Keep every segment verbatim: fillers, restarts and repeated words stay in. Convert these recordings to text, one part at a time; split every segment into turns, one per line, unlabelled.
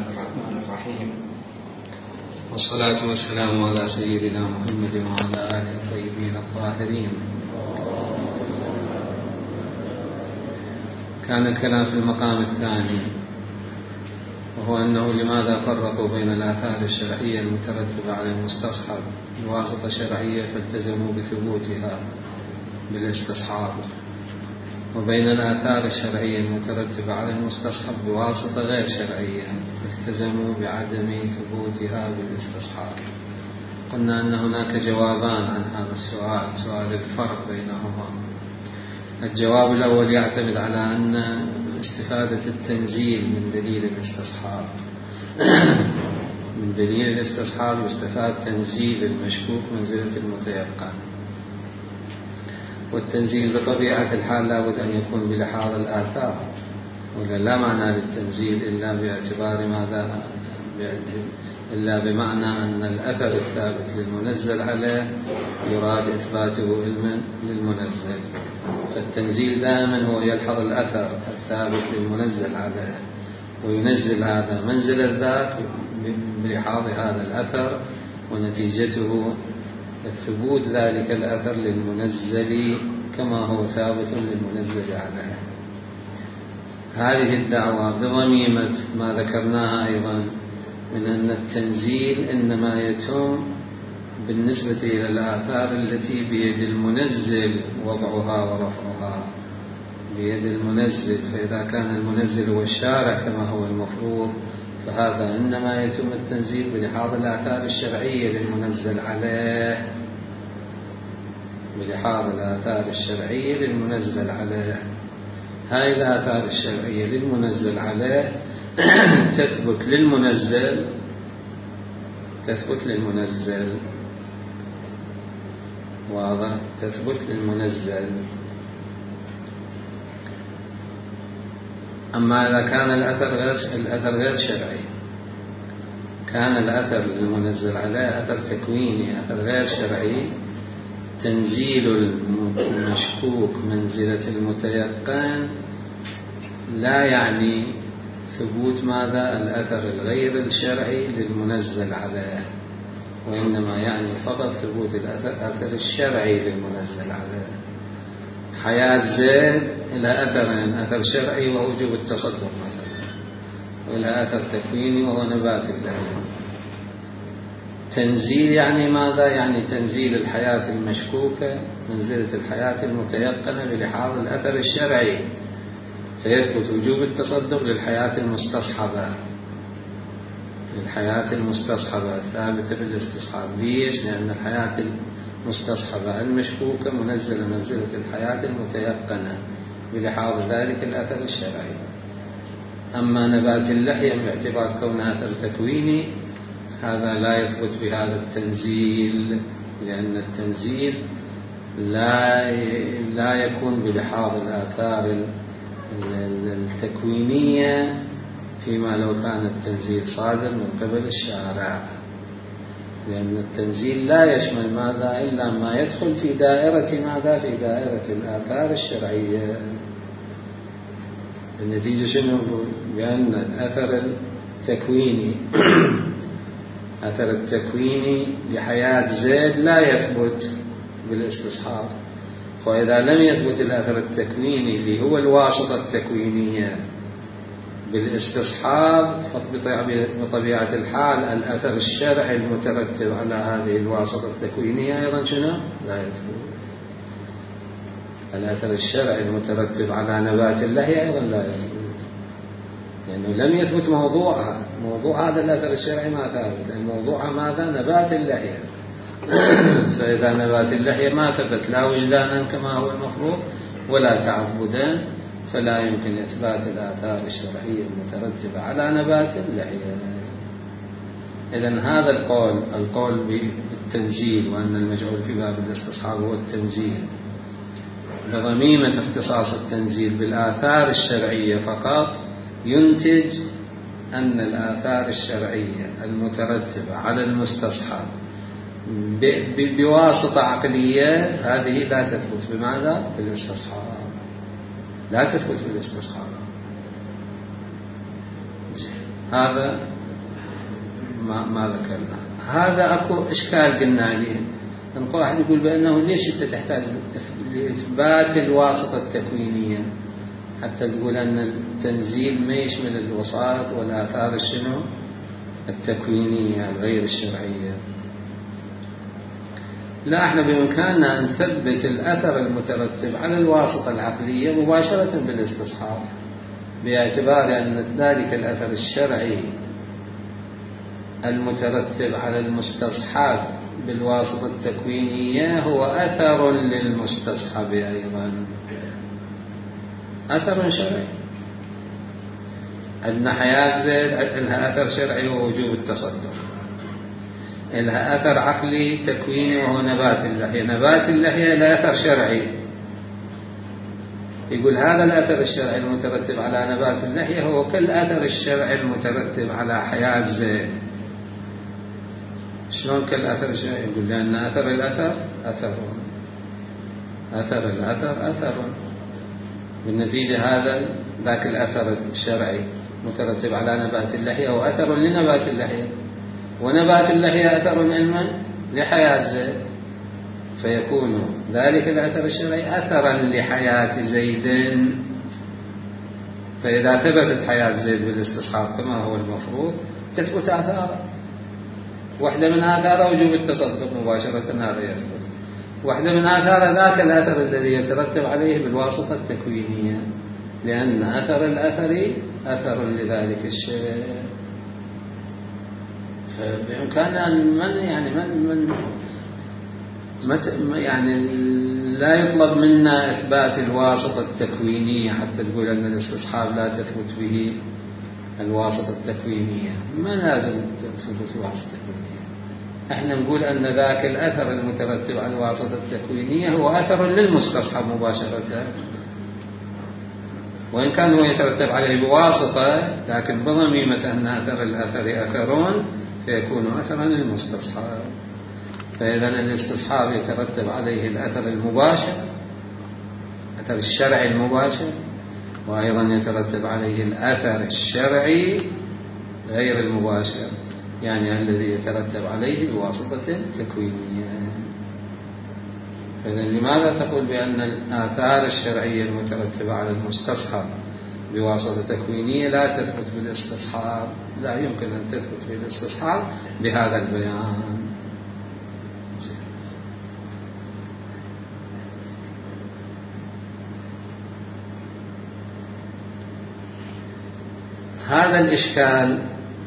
الله الرحمن الرحيم، والصلاة والسلام على سيدنا محمد وعلى آله الطيبين الطاهرين. كان الكلام في المقام الثاني، وهو أنه لماذا فرقوا بين الآثار الشرعية المترتبة على المستصحب بواسطة شرعية فالتزموا بثبوتها بالاستصحاب، وبين الآثار الشرعية المترتبة على المستصحب بواسطة غير شرعية فالتزموا بعدم ثبوتها بالاستصحاب. قلنا أن هناك جوابان عن هذا السؤال، سؤال الفرق بينهما. الجواب الأول يعتمد على أن استفادة التنزيل من دليل الاستصحاب من دليل الاستصحاب يستفاد تنزيل المشكوك منزلة المتيقن، والتنزيل بطبيعة الحال لابد أن يكون بلحاظ الآثار، ولا لا معنى للتنزيل إلا باعتبار ماذا إلا بمعنى أن الأثر الثابت للمنزل عليه يراد إثباته علما للمنزل، فالتنزيل دائما هو يلحظ الأثر الثابت للمنزل عليه وينزل هذا منزل الذات بلحاظ هذا الأثر، ونتيجته الثبوت ذلك الأثر للمنزل كما هو ثابت للمنزل عليه. هذه الدعوة بضميمة ما ذكرناها أيضا من أن التنزيل إنما يتم بالنسبة إلى الآثار التي بيد المنزل وضعها ورفعها، بيد المنزل، فإذا كان المنزل هو الشارع كما هو المفروض فهذا إنما يتم التنزيل بلحاظ الآثار الشرعية للمنزل عليه، بلحاظ الآثار الشرعية للمنزل عليه. هذه الآثار الشرعية للمنزل عليه تثبت للمنزل تثبت للمنزل واضح تثبت للمنزل. أما إذا كان الأثر غير الأثر غير شرعي، كان الأثر المنزل عليه أثر تكويني أثر غير شرعي، تنزيل المشكوك منزلة المتيقن لا يعني ثبوت ماذا الأثر الغير الشرعي للمنزل عليه، وإنما يعني فقط ثبوت الأثر الشرعي للمنزل عليه. حياة زيد إلى أثرين، أثر شرعي وهو وجوب التصدق مثلا، وإلى أثر تكويني وهو نبات اللحم. تنزيل يعني ماذا؟ يعني تنزيل الحياة المشكوكة منزلة الحياة المتيقنة بلحاظ الأثر الشرعي، فيثبت وجوب التصدق للحياة المستصحبة للحياة المستصحبة الثابتة بالاستصحاب. ليش؟ لأن الحياة المستصحبة المشكوكة منزلة منزلة الحياة المتيقنة بلحاظ ذلك الأثر الشرعي. أما نبات اللحية باعتبار كونه أثر تكويني هذا لا يثبت بهذا التنزيل، لأن التنزيل لا لا يكون بلحاظ الآثار التكوينية فيما لو كان التنزيل صادر من قبل الشارع، لأن التنزيل لا يشمل ماذا إلا ما يدخل في دائرة ماذا في دائرة الآثار الشرعية. النتيجة شنو؟ بأن الأثر التكويني أثر التكويني لحياة زيد لا يثبت بالاستصحاب، وإذا لم يثبت الأثر التكويني اللي هو الواسطة التكوينية بالاستصحاب فبطبيعة الحال الأثر الشرعي المترتب على هذه الواسطة التكوينية أيضا شنو؟ لا يثبت. الأثر الشرعي المترتب على نبات اللحية أيضا لا يثبت، لأنه لم يثبت موضوعها. موضوع هذا الأثر الشرعي ما ثابت، الموضوع ماذا؟ نبات اللحية. فإذا نبات اللحية ما ثبت لا وجدانا كما هو المفروض ولا تعبدا فلا يمكن إثبات الآثار الشرعية المترتبة على نبات اللحية. إذن هذا القول القول بالتنزيل وأن المجعول في باب الاستصحاب هو التنزيل بضميمة اختصاص التنزيل بالآثار الشرعية فقط ينتج أن الآثار الشرعية المترتبة على المستصحب بواسطة عقلية هذه لا تثبت بماذا؟ بالاستصحاب، لا تثبت بالاستصحاب. هذا ما, ما ذكرنا. هذا أكو إشكال قلنا عليه، أن واحد يقول بأنه ليش أنت تحتاج لإثبات الواسطة التكوينية حتى تقول أن التنزيل ما يشمل الوسائط والآثار الشنو التكوينية الغير الشرعية. لا، احنا بإمكاننا أن نثبت الأثر المترتب على الواسطة العقلية مباشرة بالاستصحاب، باعتبار أن ذلك الأثر الشرعي المترتب على المستصحب بالواسطة التكوينية هو أثر للمستصحب أيضا، أثر شرعي. عندنا حياة زيد لها أثر شرعي ووجوب التصدق، لها أثر عقلي تكويني وهو نبات اللحية. نبات اللحية له أثر شرعي، يقول هذا الأثر الشرعي المترتب على نبات اللحية هو كالأثر الشرعي المترتب على حياة زيد. شلون كالأثر الشرعي؟ يقول لأن أثر الأثر أثر، أثر الأثر أثر، بالنتيجة هذا ذاك الأثر الشرعي مترتب على نبات اللحية هو أثر لنبات اللحية، ونبات اللحية أثر علما لحياة زيد، فيكون ذلك الأثر الشرعي أثرا لحياة زيد. فإذا ثبتت حياة زيد بالاستصحاب كما هو المفروض تثبت آثاره. واحدة من آثاره وجوب التصدق مباشرة، هذا يثبت. واحدة من آثار ذاك الأثر الذي يترتب عليه بالواسطة التكوينية، لأن أثر الأثر أثر لذلك الشيء. فبإمكاننا من يعني من من يعني لا يطلب منا إثبات الواسطة التكوينية حتى تقول أن الاستصحاب لا تثبت به الواسطة التكوينية. ما لازم تثبت الواسطة التكوينية، احنا نقول أن ذاك الأثر المترتب على الواسطة التكوينية هو أثر للمستصحب مباشرة، وإن كان هو يترتب عليه بواسطة لكن بضميمة أن أثر الأثر أثرون فيكون أثرا للمستصحب. فإذا الاستصحاب يترتب عليه الأثر المباشر، أثر الشرعي المباشر، وأيضا يترتب عليه الأثر الشرعي غير المباشر، يعني الذي يترتب عليه بواسطة تكوينية. فإذا لماذا تقول بأن الآثار الشرعية المترتبة على المستصحب بواسطة تكوينية لا تثبت بالاستصحاب؟ لا يمكن أن تثبت بالاستصحاب بهذا البيان. هذا الإشكال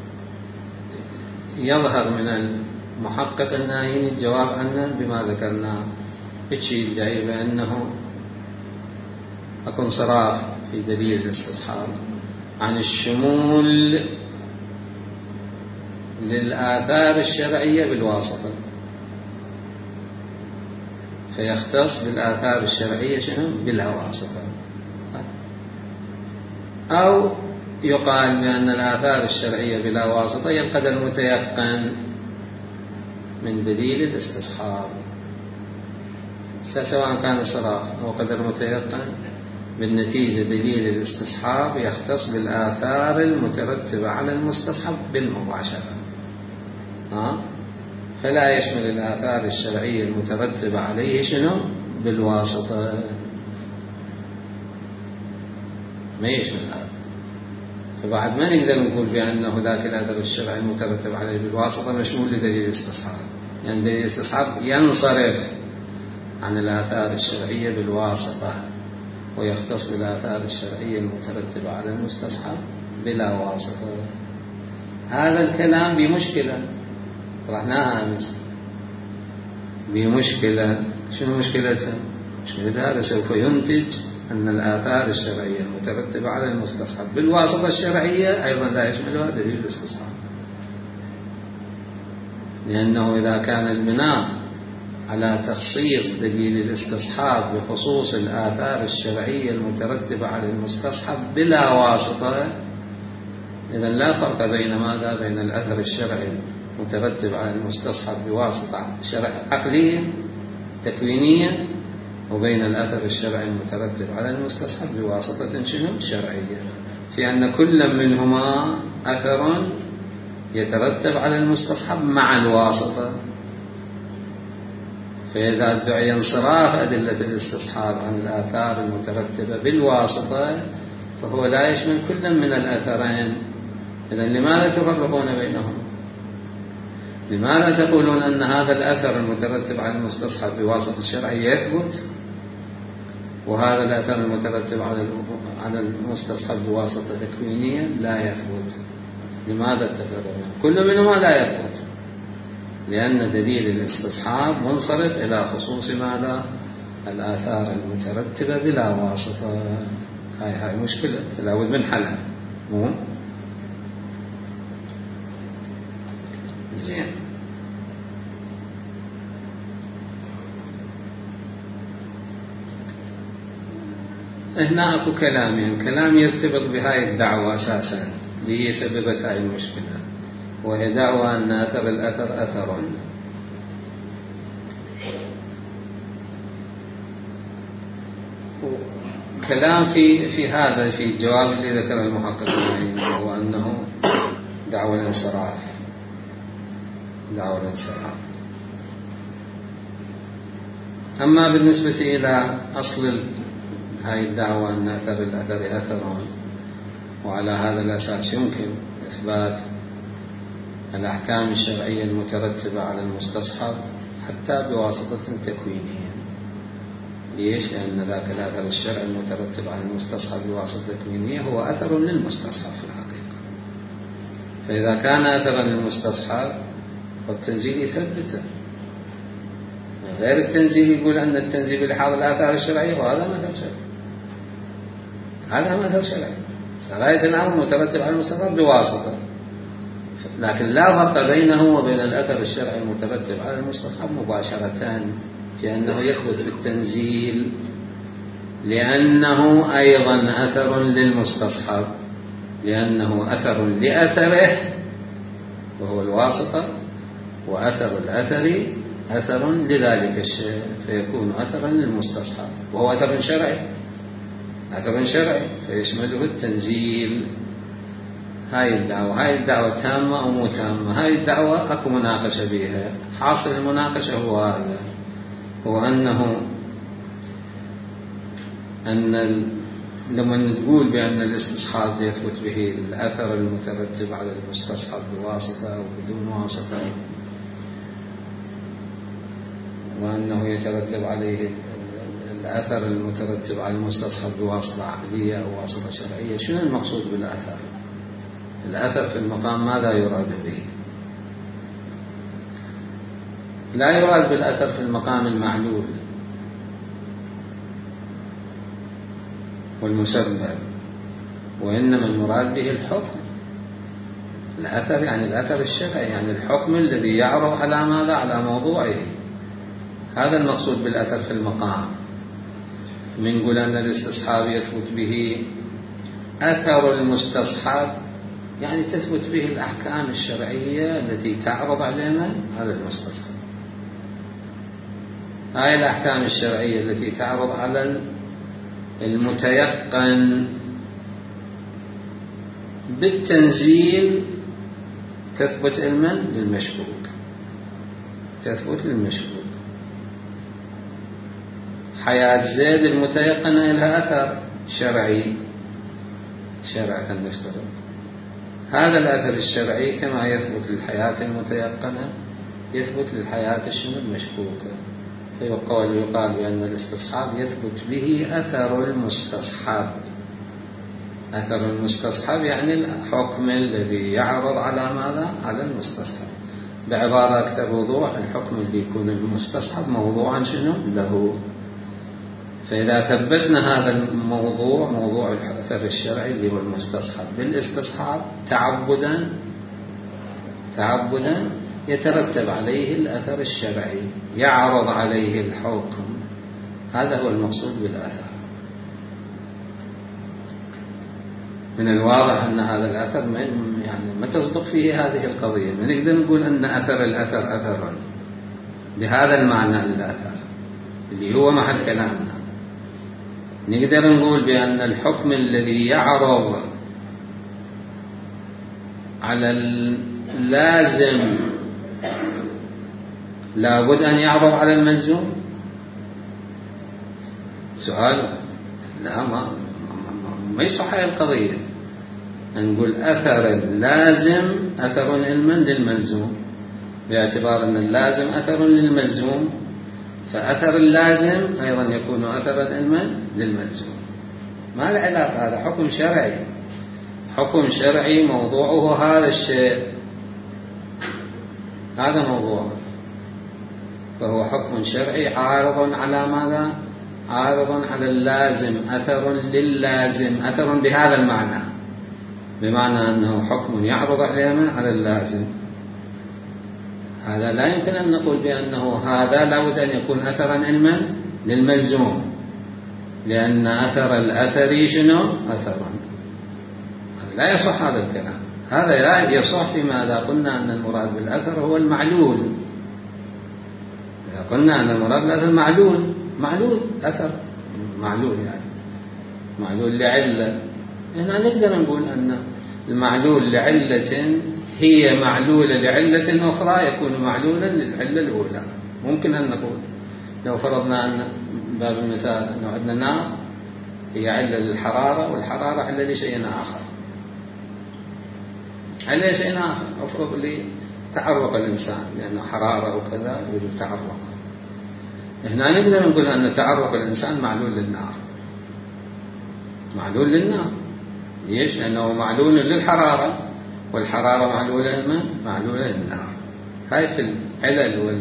يظهر من المحقق الناهين الجواب عنه بما ذكرناه. بشيء يدعي بأنه أكون صراح في دليل الاستصحاب عن الشمول للآثار الشرعية بالواسطة، فيختص بالآثار الشرعية شنو بلا واسطة، أو يقال بأن الآثار الشرعية بلا واسطة هي القدر المتيقن من دليل الاستصحاب. سواء كان الصراف أو قدر متيقن، بالنتيجة دليل الاستصحاب يختص بالآثار المترتبة على المستصحب بالمباشرة، ها؟ فلا يشمل الآثار الشرعية المترتبة عليه شنو بالواسطة، ما يشمل هذا. فبعد ما نقدر نقول بأنه ذاك الأثر الشرعي المترتب عليه بالواسطة مشمول لدليل الاستصحاب، يعني دليل الاستصحاب ينصرف عن الآثار الشرعية بالواسطة ويختص بالآثار الشرعية المترتبة على المستصحب بلا واسطة. هذا الكلام بمشكلة طرحناها أمس، بمشكلة. شنو مشكلتها؟ مشكلتها هذا سوف ينتج أن الآثار الشرعية المترتبة على المستصحب بالواسطة الشرعية أيضا لا يشملها دليل الاستصحاب، لأنه إذا كان البناء على تخصيص دليل الاستصحاب بخصوص الآثار الشرعية المترتبة على المستصحب بلا واسطة، إذن لا فرق بين ماذا؟ بين الأثر الشرعي المترتب على المستصحب بواسطة شرع عقلية تكوينية، وبين الأثر الشرعي المترتب على المستصحب بواسطة شنو؟ شرعية، في أن كل منهما أثر يترتب على المستصحب مع الواسطة. فإذا ادعي انصراف أدلة الاستصحاب عن الآثار المترتبة بالواسطة فهو لا يشمل كل من الأثرين. إذن لماذا تفرقون بينهم؟ لماذا تقولون أن هذا الأثر المترتب على المستصحب بواسطة الشرعي يثبت، وهذا الأثر المترتب على المستصحب بواسطة تكوينية لا يثبت؟ لماذا تفرقون؟ كل منهما لا يثبت، لأن دليل الاستصحاب منصرف إلى خصوص ماذا؟ الآثار المترتبة بلا واسطة. هاي هاي مشكلة فلا بد من حلها. مو زين. هنا اكو كلامين، كلام يرتبط بهاي الدعوة اساسا اللي هي سببت هاي المشكلة، وهي دعوة ان اثر الاثر اثر. كلام في في هذا في الجواب اللي ذكر المحققين، وهو انه دعوة الانصراف، دعوة الانصراف. اما بالنسبة الى اصل هاي الدعوة أن أثر الأثر أثر، وعلى هذا الأساس يمكن إثبات الأحكام الشرعية المترتبة على المستصحب حتى بواسطة تكوينية. ليش؟ لأن ذاك الأثر الشرعي المترتب على المستصحب بواسطة تكوينية هو أثر للمستصحب في الحقيقة. فإذا كان أثرا للمستصحب والتنزيل يثبته، غير التنزيل يقول أن التنزيل بلحاظ الآثار الشرعية، وهذا مثل شرعي، هذا مثل شرعي. غاية الأمر مترتب على المستصحب بواسطة، لكن لا فرق بينه وبين الأثر الشرعي المترتب على المستصحب مباشرة في أنه يثبت بالتنزيل، لأنه أيضا أثر للمستصحب، لأنه أثر لأثره وهو الواسطة، وأثر الأثر أثر لذلك الشيء، فيكون أثرا للمستصحب وهو أثر شرعي، أثر شرعي فيشمله التنزيل. هاي الدعوة هاي الدعوة تامة أو مو تامة؟ هاي الدعوة أكو مناقشة بها. حاصل المناقشة هو هذا، هو أنه أن لما نقول بأن الاستصحاب يثبت به الأثر المترتب على المستصحب بواسطة أو بدون واسطة، وأنه يترتب عليه الأثر المترتب على المستصحب بواسطة عقلية أو واسطة شرعية، شنو المقصود بالأثر؟ الأثر في المقام ماذا يراد به؟ لا يراد بالأثر في المقام المعلول والمسبب، وإنما المراد به الحكم. الأثر يعني الأثر الشرعي، يعني الحكم الذي يعرض على ماذا؟ على موضوعه. هذا المقصود بالأثر في المقام. من قول أن الاستصحاب يثبت به أثر المستصحب، يعني تثبت به الأحكام الشرعية التي تعرض علينا على المستصحب. هاي الأحكام الشرعية التي تعرض على المتيقن بالتنزيل تثبت علما للمشكوك، تثبت للمشكوك. حياة زيد المتيقنة لها أثر شرعي، شرعي أن نفترض هذا الأثر الشرعي كما يثبت للحياة المتيقنة يثبت للحياة الشنو المشكوكة. فيقال يقال بأن الاستصحاب يثبت به أثر المستصحب. أثر المستصحب يعني الحكم الذي يعرض على ماذا؟ على المستصحب. بعبارة أكثر وضوح، الحكم اللي يكون المستصحب موضوعا شنو له. فإذا ثبتنا هذا الموضوع، موضوع الأثر الشرعي اللي هو المستصحب بالاستصحاب تعبدا تعبدا يترتب عليه الأثر الشرعي، يعرض عليه الحكم. هذا هو المقصود بالأثر. من الواضح أن هذا الأثر ما يعني ما تصدق فيه هذه القضية. ما نقدر نقول أن أثر الأثر أثر بهذا المعنى للأثر اللي هو محل كلامنا. نقدر نقول بأن الحكم الذي يعرض على اللازم لابد أن يعرض على الملزوم؟ سؤال لا، ما ما يصح هذه القضية. نقول أثر اللازم أثر علما للملزوم، باعتبار أن اللازم أثر للملزوم، فأثر اللازم أيضا يكون أثرا علما للملزوم. ما العلاقة؟ هذا حكم شرعي، حكم شرعي موضوعه هذا الشيء، هذا موضوع، فهو حكم شرعي عارض على ماذا؟ عارض على اللازم، أثر لللازم، أثر بهذا المعنى، بمعنى أنه حكم يعرض علما على اللازم. هذا لا يمكن أن نقول بأنه هذا لابد أن يكون أثرا علما للملزوم، لأن أثر الأثر شنو؟ أثرا. لا يصح هذا الكلام. هذا لا يصح فيما إذا قلنا أن المراد بالأثر هو المعلول. إذا قلنا أن المراد بالأثر معلول، معلول أثر معلول، يعني معلول لعلة، هنا نقدر نقول أن المعلول لعلة هي معلولة لعلة أخرى يكون معلولا للعلة الأولى. ممكن أن نقول لو فرضنا أن باب المثال أنه عندنا نار هي علة للحرارة، والحرارة علة لشيء آخر، علة شيء آخر، أفرض لي تعرق الإنسان لأنه حرارة وكذا يوجد تعرق. هنا نقدر نقول أن تعرق الإنسان معلول للنار، معلول للنار. ليش؟ لأنه معلول للحرارة، والحرارة معلولة للماء، معلولة للنار. هاي في العلل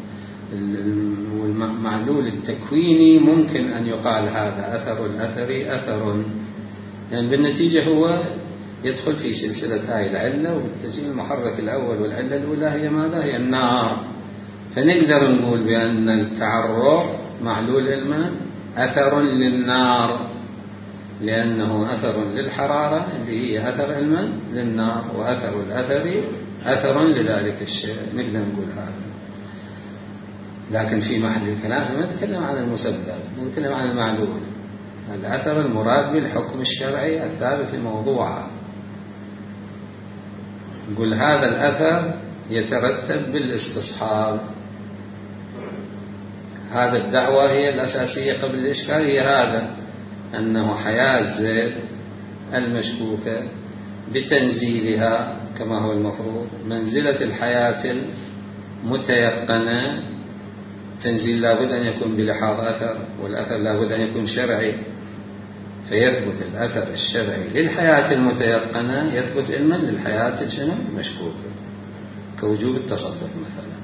والمعلول التكويني ممكن أن يقال هذا أثر الأثر أثر، لأن يعني بالنتيجة هو يدخل في سلسلة هاي العلة، والتسجيل المحرك الأول والعلة الأولى هي ماذا؟ هي النار. فنقدر نقول بأن التعرق معلول الماء أثر للنار، لأنه أثر للحرارة اللي هي أثر الماء للنار، وأثر الأثر أثر لذلك الشيء. نقدر نقول هذا، لكن في محل الكلام ما نتكلم عن المسبب، نتكلم عن المعلول. الأثر المراد بالحكم الشرعي الثابت لموضوعه. نقول هذا الأثر يترتب بالاستصحاب. هذا الدعوة هي الأساسية قبل الإشكال، هي هذا أنه حياة زيد المشكوكة بتنزيلها كما هو المفروض منزلة الحياة المتيقنة. تنزيل لابد أن يكون بلحاظ أثر، والأثر لابد أن يكون شرعي، فيثبت الأثر الشرعي للحياة المتيقنة يثبت علما للحياة المشكوكة، كوجوب التصدق مثلا،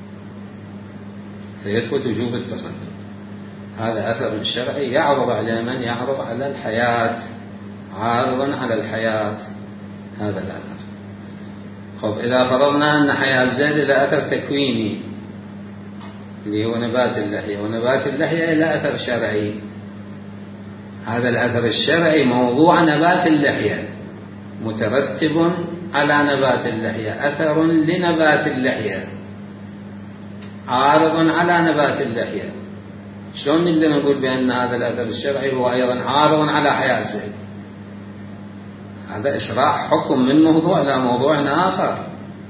فيثبت وجوب التصدق. هذا أثر شرعي يعرض على من؟ يعرض على الحياة، عارضا على الحياة، هذا الأثر. خب إذا فرضنا أن حياة زيد إلى أثر تكويني اللي هو نبات اللحية، ونبات اللحية إلى أثر شرعي. هذا الأثر الشرعي موضوع نبات اللحية، مترتب على نبات اللحية، أثر لنبات اللحية، عارض على نبات اللحية. شلون نقدر نقول بأن هذا الأثر الشرعي هو أيضا عارض على حياة زيد؟ هذا إسراع حكم من موضوع إلى موضوع آخر.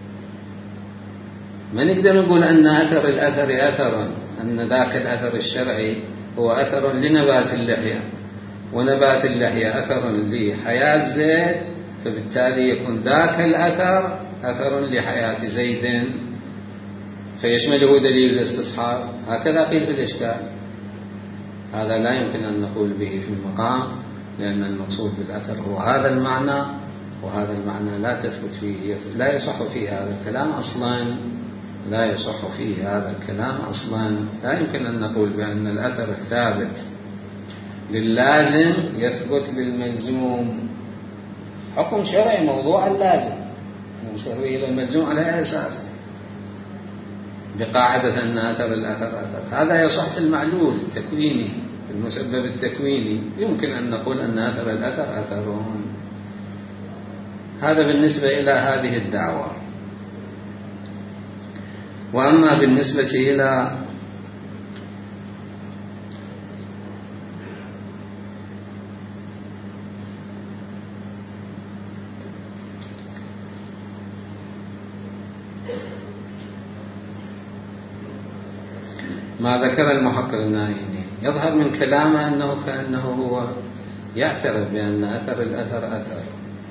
ما نقدر نقول أن أثر الأثر أثر، أن ذاك الأثر الشرعي هو أثر لنبات اللحية، ونبات اللحية أثر لحياة زيد، فبالتالي يكون ذاك الأثر أثر لحياة زيد، فيشمله دليل الاستصحاب. هكذا قيل في الإشكال. هذا لا يمكن أن نقول به في المقام، لأن المقصود بالأثر هو هذا المعنى، وهذا المعنى لا تثبت فيه، لا يصح فيه هذا الكلام أصلا، لا يصح فيه هذا الكلام أصلا. لا يمكن أن نقول بأن الأثر الثابت لللازم يثبت للملزوم. حكم شرعي موضوع اللازم نسوي إلى الملزوم على أي أساس؟ بقاعدة أن أثر الأثر أثر. هذا يصح في المعلول التكويني، في المسبب التكويني يمكن أن نقول أن أثر الأثر أثرون. هذا بالنسبة إلى هذه الدعوة. وأما بالنسبة إلى ما ذكر المحقق النايني يظهر من كلامه أنه كأنه هو يعترف بأن أثر الأثر أثر،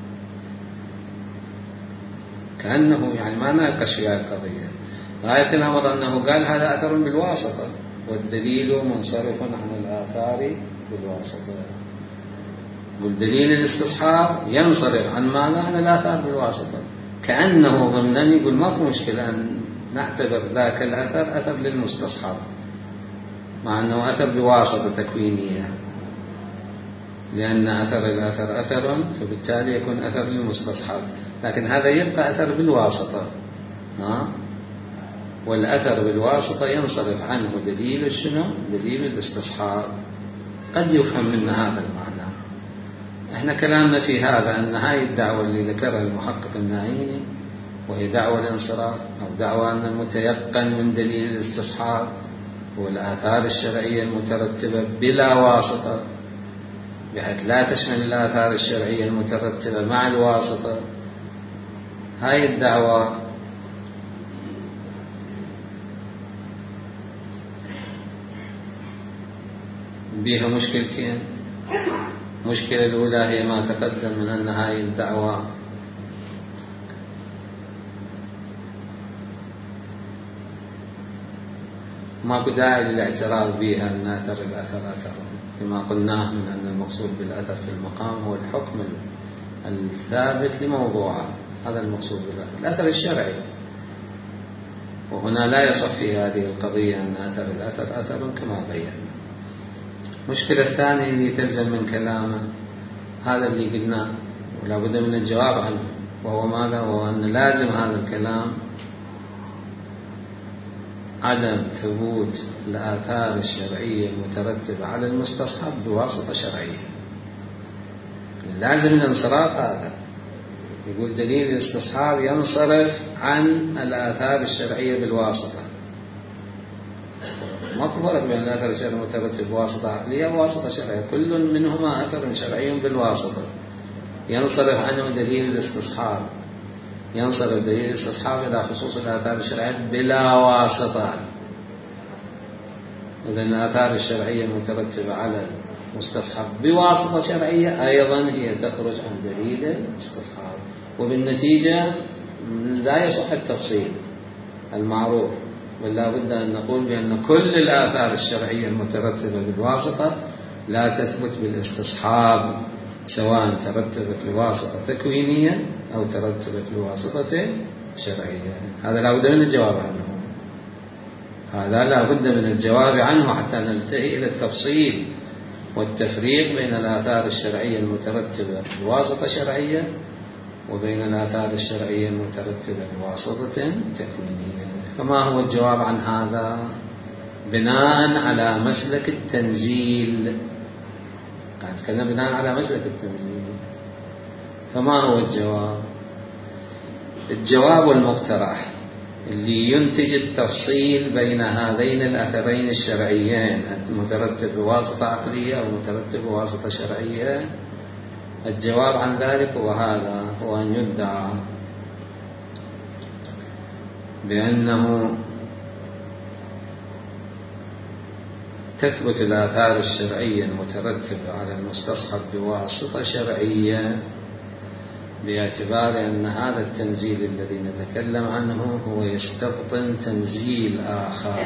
كأنه يعني ما ناقش في هذه القضية. غاية الأمر أنه قال هذا أثر بالواسطة، والدليل منصرف عن الآثار بالواسطة. والدليل الاستصحاب ينصرف عن ماذا؟ عن الآثار بالواسطة، كأنه ضمنا يقول ماكو مشكلة أن نعتبر ذاك الأثر أثر للمستصحب، مع أنه أثر بواسطة تكوينية، لأن أثر الأثر أثر، فبالتالي يكون أثر للمستصحب، لكن هذا يبقى أثر بالواسطة. ها؟ والأثر بالواسطة ينصرف عنه دليل شنو؟ دليل الاستصحاب. قد يفهم من هذا المعنى. احنا كلامنا في هذا أن هاي الدعوة اللي ذكرها المحقق النايني وهي دعوة الانصراف أو دعوة أن المتيقن من دليل الاستصحاب والآثار الشرعية المترتبة بلا واسطة، بحيث لا تشمل الآثار الشرعية المترتبة مع الواسطة. هاي الدعوة بها مشكلتين. المشكلة الأولى هي ما تقدم من أن هاي الدعوة ماكو داعي للاعتراض بها أن أثر الأثر أثر، كما قلناه من أن المقصود بالأثر في المقام هو الحكم الثابت لموضوعه، هذا المقصود بالأثر، الأثر الشرعي. وهنا لا يصح في هذه القضية أن أثر الأثر أثر كما بينا. المشكلة الثانية اللي تلزم من كلامه هذا اللي قلناه ولا بد من الجواب عنه، وهو ماذا؟ وهو أن لازم هذا الكلام عدم ثبوت الآثار الشرعية المترتبة على المستصحب بواسطة شرعية. لازم الانصراف هذا، يقول دليل الاستصحاب ينصرف عن الآثار الشرعية بالواسطة. ما فرق بين الأثر الشرعي المترتب بواسطة عقلية وواسطة شرعية، كل منهما أثر شرعي بالواسطة، ينصرف عنه دليل الاستصحاب، ينصرف دليل الاستصحاب إلى خصوص الآثار الشرعية بلا واسطة. إذن الآثار الشرعية المترتبة على المستصحب بواسطة شرعية أيضا هي تخرج عن دليل الاستصحاب، وبالنتيجة لا يصح التفصيل المعروف، بل لا بد أن نقول بأن كل الآثار الشرعية المترتبة بالواسطة لا تثبت بالاستصحاب، سواء ترتبت بواسطة تكوينية أو ترتبت بواسطة شرعية. هذا لا بد من الجواب عنه، هذا لا بد من الجواب عنه حتى ننتهي إلى التفصيل والتفريق بين الآثار الشرعية المترتبة بواسطة شرعية وبين الآثار الشرعية المترتبة بواسطة تكوينية. فما هو الجواب عن هذا؟ بناء على مسلك التنزيل، قاعد نتكلم بناء على مسلك التنزيل. فما هو الجواب؟ الجواب المقترح اللي ينتج التفصيل بين هذين الأثرين الشرعيين المترتب بواسطة عقلية أو مترتب بواسطة شرعية، الجواب عن ذلك هو هذا، هو أن يدعى بأنه تثبت الآثار الشرعية المترتبة على المستصحب بواسطة شرعية، باعتبار أن هذا التنزيل الذي نتكلم عنه هو يستبطن تنزيل آخر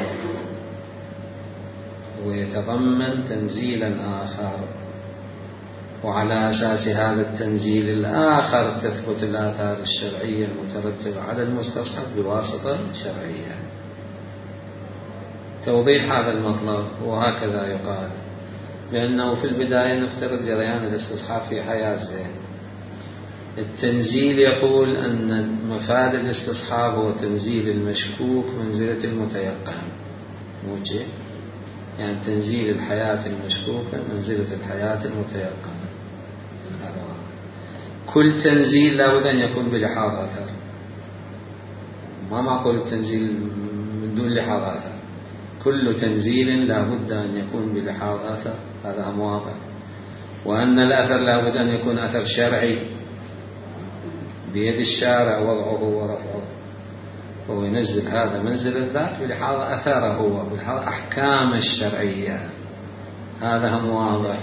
ويتضمن تنزيلا آخر، وعلى أساس هذا التنزيل الآخر تثبت الآثار الشرعية المترتبة على المستصحب بواسطة شرعية. توضيح هذا المطلب وهكذا يقال بأنه في البداية نفترض جريان الاستصحاب في حياة زين. التنزيل يقول أن مفاد الاستصحاب هو تنزيل المشكوك منزلة المتيقن، موجه يعني تنزيل الحياة المشكوكة منزلة الحياة المتيقنة. كل تنزيل لا بد أن يكون بلحاظ أثر، ما معقول التنزيل من دون لحاظ أثر، كل تنزيل لا بد أن يكون بلحاظ أثر، هذا واضح. وأن الأثر لا بد أن يكون أثر شرعي بيد الشارع وضعه ورفعه، هو ينزل هذا منزل الذات بلحاظ أثره هو، بلحاظ أحكام الشرعية. هذا هم واضح.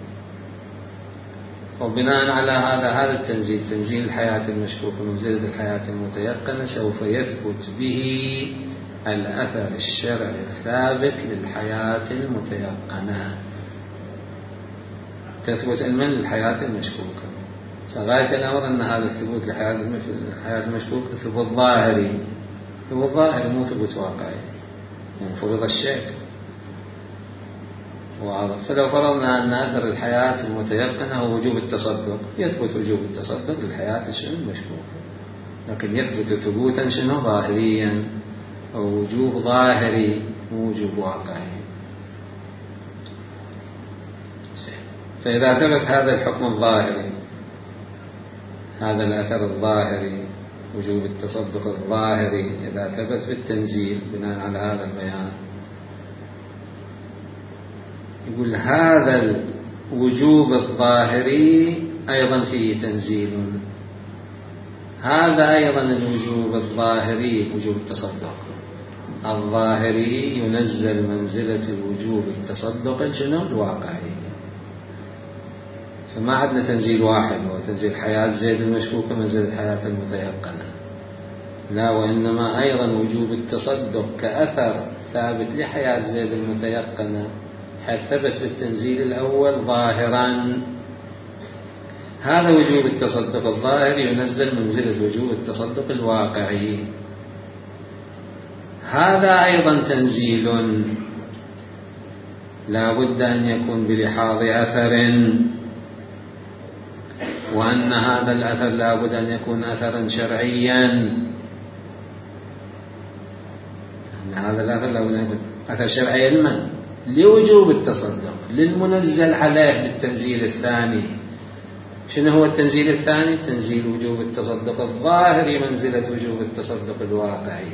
وبناء على هذا هذا التنزيل، تنزيل الحياة المشكوكة منزلة الحياة المتيقنة، سوف يثبت به الأثر الشرعي الثابت للحياة المتيقنة. تثبت من الحياة المشكوكة. غاية الأمر أن هذا الثبوت للحياة المشكوكة ثبوت ظاهري، ثبوت ظاهري مو ثبوت واقعي، يعني فرض الشك. واضح. فلو فرضنا أن أثر الحياة المتيقنة هو وجوب التصدق، يثبت وجوب التصدق للحياة المشكوكة، لكن يثبت ثبوتا شنو ظاهريا، أو وجوب ظاهري مو وجوب واقعي. فإذا ثبت هذا الحكم الظاهري، هذا الأثر الظاهري وجوب التصدق الظاهري، إذا ثبت بالتنزيل بناء على هذا البيان، يقول هذا الوجوب الظاهري أيضا فيه تنزيل. هذا أيضا الوجوب الظاهري وجوب التصدق الظاهري ينزل منزلة الوجوب التصدق شنو الواقعي. فما عندنا تنزيل واحد هو تنزيل حياة زيد المشكوكة منزل الحياة المتيقنة، لا، وإنما أيضا وجوب التصدق كأثر ثابت لحياة زيد المتيقنة، حيث ثبت بالتنزيل الأول ظاهرا. هذا وجوب التصدق الظاهر ينزل منزلة وجوب التصدق الواقعي. هذا أيضا تنزيل لا بد أن يكون بلحاظ أثر، وأن هذا الأثر لا بد أن يكون أثرا شرعيا. أن هذا الأثر لا بد أن يكون أثر شرعي لمن؟ لوجوب التصدق، للمنزل عليه بالتنزيل الثاني. شنو هو التنزيل الثاني؟ تنزيل وجوب التصدق الظاهري منزلة وجوب التصدق الواقعي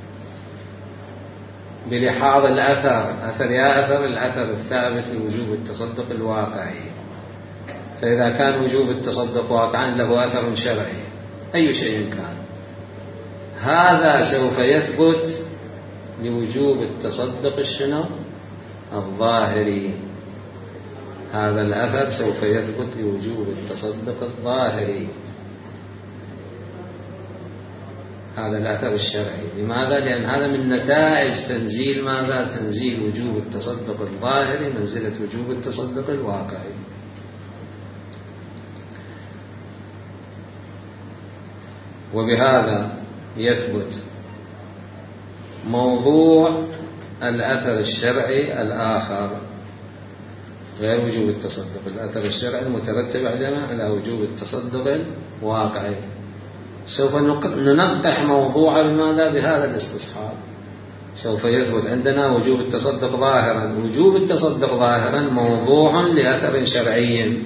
بلحاظ الأثر. أثر يا أثر الأثر الثابت لوجوب التصدق الواقعي. فإذا كان وجوب التصدق واقعا له أثر شرعي أي شيء كان، هذا سوف يثبت لوجوب التصدق الشنو الظاهري. هذا الأثر سوف يثبت لوجوب التصدق الظاهري، هذا الأثر الشرعي. لماذا؟ لأن هذا من نتائج تنزيل ماذا؟ تنزيل وجوب التصدق الظاهري منزلة وجوب التصدق الواقعي. وبهذا يثبت موضوع الأثر الشرعي الآخر غير وجوب التصدق، الأثر الشرعي المترتب على وجوب التصدق الواقعي. سوف ننقح موضوع ماذا بهذا الاستصحاب. سوف يثبت عندنا وجوب التصدق ظاهرا، وجوب التصدق ظاهرا موضوع لأثر شرعي،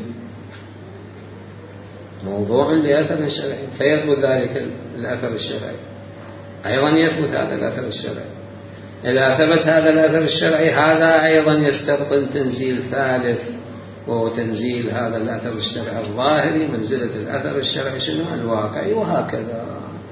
موضوع لأثر شرعي، فيثبت ذلك الأثر الشرعي. أيضا يثبت هذا الأثر الشرعي. إذا ثبت هذا الأثر الشرعي، هذا أيضا يستبطن تنزيل ثالث، وهو تنزيل هذا الأثر الشرعي الظاهري منزلة الأثر الشرعي شنو الواقعي، وهكذا.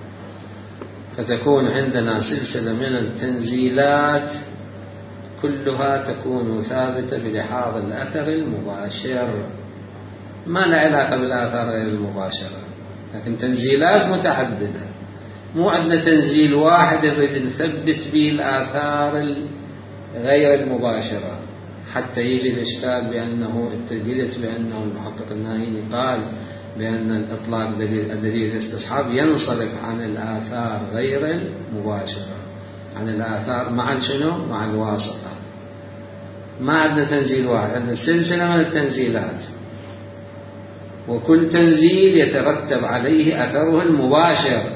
فتكون عندنا سلسلة من التنزيلات كلها تكون ثابتة بلحاظ الأثر المباشر، ما لا علاقة بالآثار غير المباشرة، لكن تنزيلات متعددة. مو عندنا تنزيل واحد نريد نثبت به الآثار غير المباشرة حتى يجي الإشكال بأنه التدليل بأنه المحقق الناهيني قال بأن الإطلاق دليل دليل الاستصحاب ينصرف عن الآثار غير المباشرة، عن الآثار مع شنو؟ مع الواسطة. ما عندنا تنزيل واحد، عندنا سلسلة من التنزيلات، وكل تنزيل يترتب عليه أثره المباشر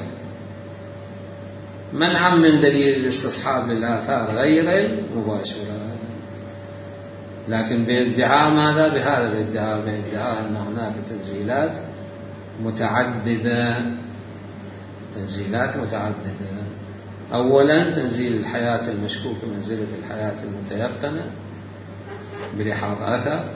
منعا من دليل الاستصحاب للآثار غير المباشرة. لكن بادعاء ماذا؟ بهذا الادعاء، بادعاء أن هناك تنزيلات متعددة، تنزيلات متعددة. أولا تنزيل الحياة المشكوكة منزلة الحياة المتيقنة بلحاظ أثر.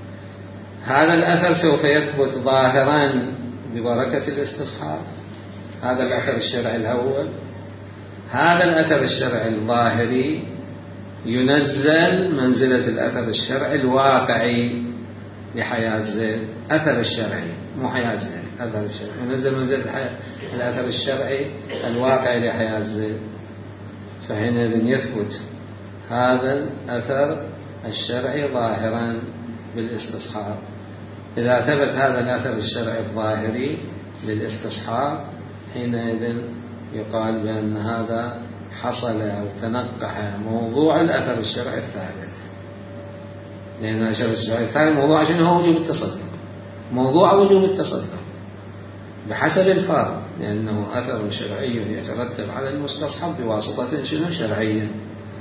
هذا الأثر سوف يثبت ظاهرا ببركة الاستصحاب، هذا الأثر الشرعي الأول. هذا الأثر الشرعي الظاهري ينزل منزلة الأثر الشرعي الواقعي لحياة زيد. أثر الشرعي مو حياة زيد، أثر الشرعي ينزل منزلة الأثر الشرعي الواقعي لحياة زيد. فحينئذ يثبت هذا الأثر الشرعي ظاهرا بالاستصحاب. إذا ثبت هذا الأثر الشرعي الظاهري للاستصحاب حينئذ يقال بأن هذا حصل أو تنقح موضوع الأثر الشرعي الثالث، لأن الأثر الشرعي الثالث موضوع شنو؟ هو وجوب التصدق، موضوع وجوب التصدق بحسب الفارق، لأنه أثر شرعي يترتب على المستصحب بواسطة شنو؟ شرعية،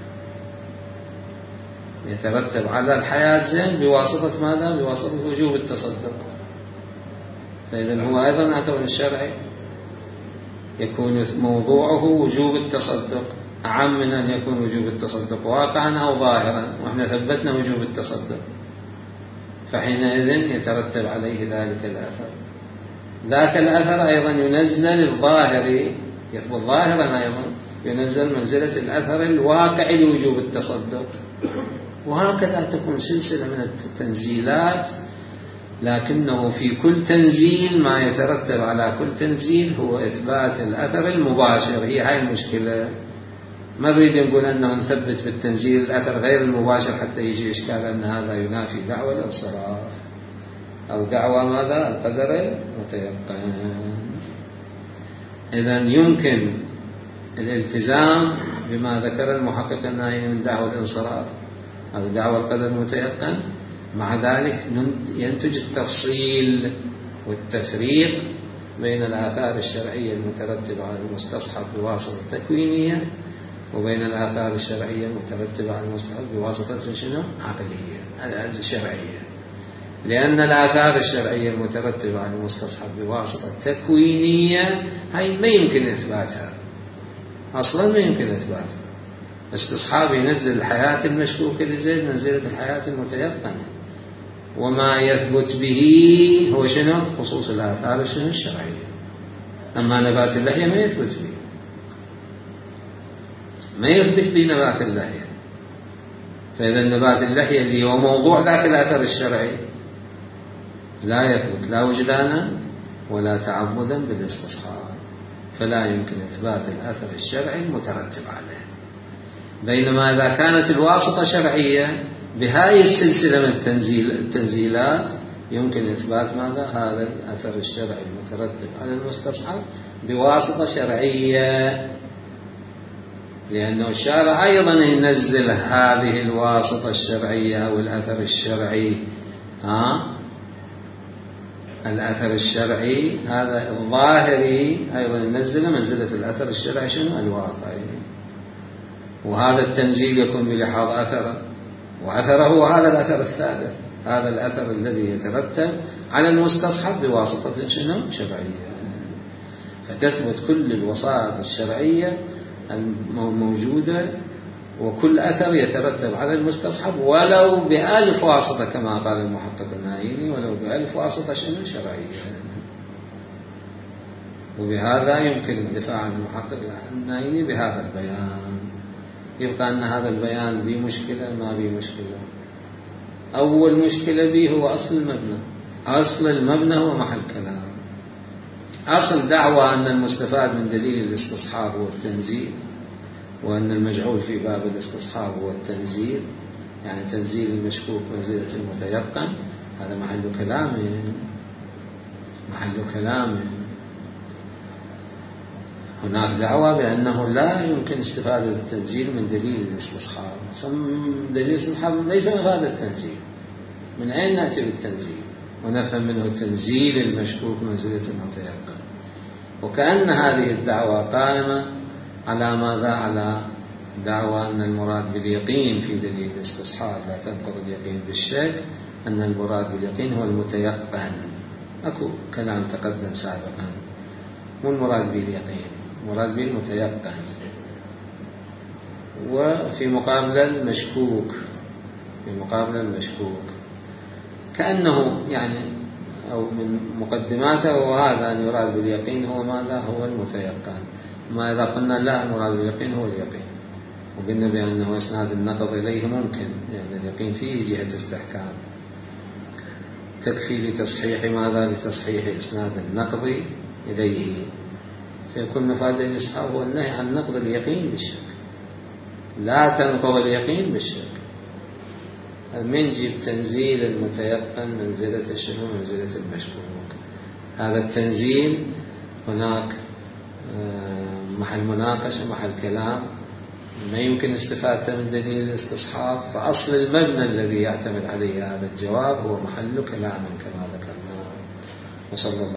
يترتب على الحياة زين بواسطة ماذا؟ بواسطة وجوب التصدق. فإذا هو أيضا أثر شرعي يكون موضوعه وجوب التصدق، أعم من أن يكون وجوب التصدق واقعا أو ظاهرا، وإحنا ثبتنا وجوب التصدق، فحينئذ يترتب عليه ذلك الأثر. ذاك الأثر أيضا ينزل الظاهري، يثبت ظاهرا أيضا ينزل منزلة الأثر الواقعي لوجوب التصدق. وهكذا تكون سلسلة من التنزيلات، لكنه في كل تنزيل ما يترتب على كل تنزيل هو إثبات الأثر المباشر. هي هاي المشكلة، ما نريد نقول أنه نثبت بالتنزيل الأثر غير المباشر حتى يجي إشكال أن هذا ينافي دعوى الانصراف أو دعوى ماذا؟ القدر المتيقن. إذن يمكن الالتزام بما ذكر المحقق النهائي من دعوى الانصراف أو دعوى القدر المتيقن، مع ذلك ينتج التفصيل والتفريق بين الآثار الشرعية المترتبة على المستصحب بواسطة تكوينية وبين الآثار الشرعية المترتبة على المستصحب بواسطة شنو؟ عقلية شرعية. لأن الآثار الشرعية المترتبة على المستصحب بواسطة تكوينية هاي ما يمكن إثباتها أصلا، ما يمكن إثباتها. استصحاب ينزل الحياة المشكوكة لزيد منزلة الحياة المتيقنة، وما يثبت به هو شنو؟ خصوص الآثار شنو؟ الشرعية. أما نبات اللحية ما يثبت به، ما يثبت به نبات اللحية. فإذا نبات اللحية اللي هو موضوع ذاك الأثر الشرعي لا يثبت لا وجدانا ولا تعبدا بالاستصحاب، فلا يمكن إثبات الأثر الشرعي المترتب عليه. بينما إذا كانت الواسطة شرعية بهاي السلسلة من التنزيل التنزيلات يمكن إثبات ماذا؟ هذا الأثر الشرعي المترتب على المستصحب بواسطة شرعية، لأنه الشارع أيضا ينزل هذه الواسطة الشرعية أو الأثر الشرعي. ها؟ الأثر الشرعي هذا الظاهري أيضا ينزل منزلة الأثر الشرعي شنو؟ الواقعي. وهذا التنزيل يكون بلحاظ أثره، وأثره هو هذا الأثر الثالث، هذا الأثر الذي يترتب على المستصحب بواسطة شنو؟ شرعية. فتثبت كل الوسائط الشرعية الموجودة، وكل أثر يترتب على المستصحب ولو بألف واسطة كما قال المحقق النايني، ولو بألف واسطة شنو؟ شرعية. وبهذا يمكن الدفاع عن المحقق النايني بهذا البيان. يبقى أن هذا البيان به مشكلة ما به مشكلة. أول مشكلة به هو أصل المبنى. أصل المبنى هو محل كلام. أصل دعوى أن المستفاد من دليل الاستصحاب هو التنزيل، وأن المجعول في باب الاستصحاب هو التنزيل، يعني تنزيل المشكوك منزلة المتيقن، هذا محل كلامه محل كلامه هناك دعوة بأنه لا يمكن استفادة التنزيل من دليل الاستصحاب. دليل الاستصحاب ليس مفادة التنزيل، من أين نأتي بالتنزيل ونفهم منه تنزيل المشكوك منزلة المتيقن؟ وكأن هذه الدعوة قائمة على ماذا؟ على دعوة أن المراد باليقين في دليل الاستصحاب لا تنقض اليقين بالشك، أن المراد باليقين هو المتيقن. أكو كلام تقدم سابقا، مو المراد باليقين، المراد بالمتيقن. وفي مقابل المشكوك، في مقابل المشكوك كأنه يعني أو من مقدماته وهذا أن يراد باليقين هو ماذا؟ هو المتيقن. ما إذا قلنا لا، المراد باليقين هو اليقين، وقلنا بأنه إسناد النقض إليه ممكن، يعني اليقين فيه جهة استحكام تكفي لتصحيح ماذا؟ لتصحيح إسناد النقض إليه، فيكون مفاد الإسحاق هو النهي عن نقض اليقين بالشك. لا تنقض اليقين بالشك. من جيب تنزيل المتيقن منزلة شنو؟ منزلة المشكوك. هذا التنزيل هناك محل مناقشة، محل كلام، ما يمكن استفادته من دليل الاستصحاب، فأصل المبنى الذي يعتمد عليه هذا الجواب هو محل كلام كما ذكرنا. وصلى الله